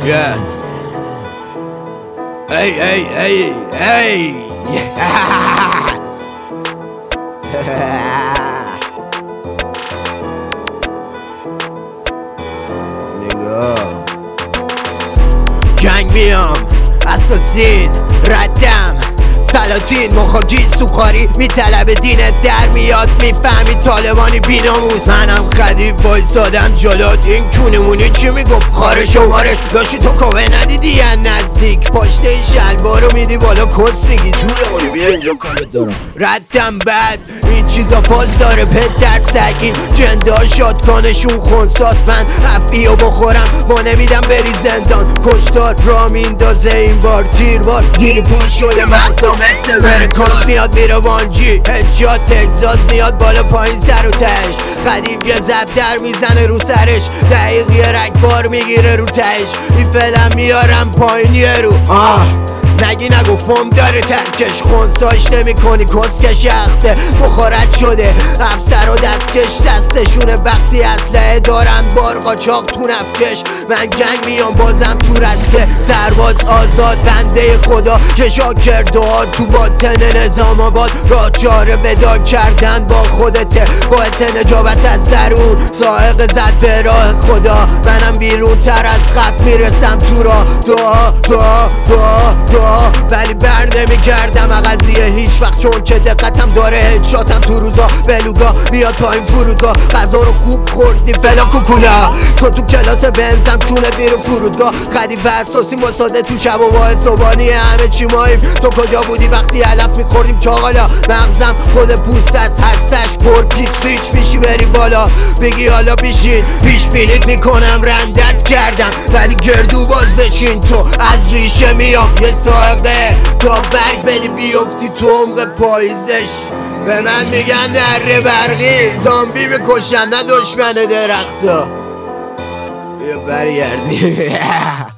Yeah. Hey, hey, hey, hey. نگاه جنگ میام اساسین ردم سلاطین مخاجیل سوخاری میطلب دینت در میاد میفهمی طالبانی بیناموز منم خدیب وایسادم جلوت این کونمونی چی میگفت خاره شمارش داشتی تو کاوه ندیدی یا نزدیک پاشته این شلوارو میدی بالا کس میگی جونمونی بیا اینجا کارت دارم ردم بد این چیزا فاز داره پت در سگین جندا شادکانشون خونساس من افیو بخورم با نمیدم بری زندان کشتار را میندازه این بار تیر بار دیری پاش شده مغزا مثل برکاس میاد میره وانجی هدشات تگزاز میاد بالا پایین سر و تش خدیب یه زب در میزنه رو سرش دقیق یه رگبار میگیره رو تش این فعلا میارم پایین یه رو نگی نگو فوم داره ترکش خونساش نمی کنی کسکش اخته بخارت شده افسر و دستکش دستشونه وقتی اسلحه دارن بار قاچاق تو نفکش من گنگ میام بازم تو رسته سرباز آزاد بنده خدا که شاکر دعا تو باطن نظام آباد راه چاره ودا کردن با خودته باعث نجابت از درون سائق زد به راه خدا منم بیرون تر از قبل میرسم تو راه دعا دعا دعا دعا ولی بر نمی کردم قضیه هیچ وقت چون که دقتم داره هدشاتم تو روزا بلوگا بیاد پایین فرودگاه غذا رو خوب خوردی فلا کوکولا تو کلاس بنزم چونه بیرون فرودگاه خدیب اساسی مساده تو شب و واه صبحانی همه چی ماییم تو کجا بودی وقتی علف میخوردیم چاقالا مغزم خود پوست است هستش پر پیچ ریچ میشی بری بالا بگی حالا بیشین پیش بینیت میکنم رندت کردم ولی گردو باز بچین تو از ریشه میام یه ساقه تا برگ بدی بیفتی تو عمق پاییزش به من میگن دره برقی زامبی میکشن نه دشمن درختا بیا برگردیم